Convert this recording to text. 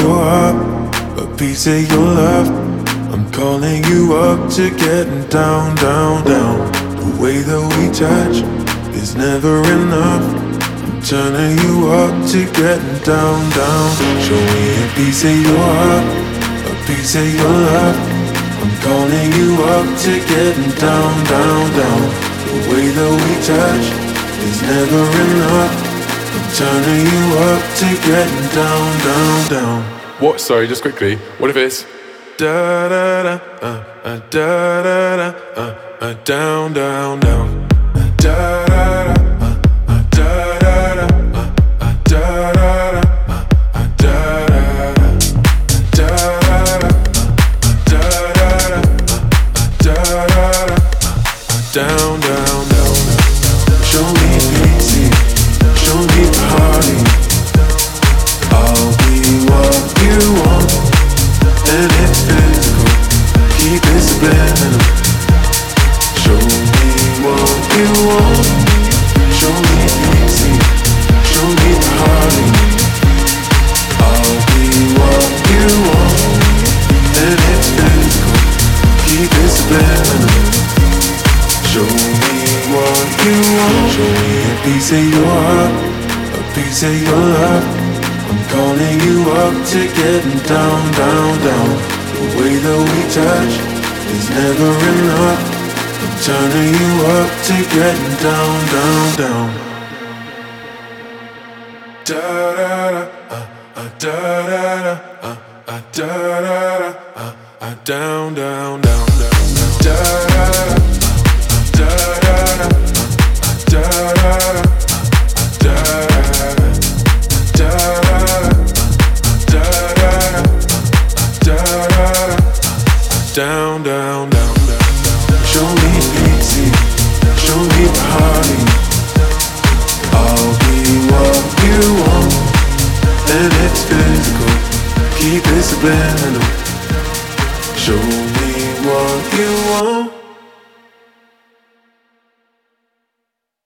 your heart, a piece of your love. I'm calling you up to getting down, down, down. The way that we touch is never enough. I'm turning you up to getting down, down. Show me a piece of your heart, a piece of your love. I'm calling you up to getting down, down, down. The way that we touch is never enough. I'm turning you up to getting down, down, down. What? Sorry, just quickly. What if it's Da da da, da da da, down, down, down. Da da da, da da da, da da da, da da da, da da da, down, down, down. Show me easy, show me party. I'll be what you want, and it's physical. Keep it subliminal. Show me what you want. Show me easy, show me party. I'll be what you want, and it's physical. Keep it subliminal. Show me what you want. Show me a piece of your heart, a piece of your love. I'm calling you up to getting down, down, down. The way that we touch is never enough. I'm turning you up to getting down, down, down. Da da da, da da da, da da da, down, down, down, down, da da da. Down, down, down, down. Show me easy, show me party. I'll be what you want, and it's physical. Keep it subliminal. Show me what you want.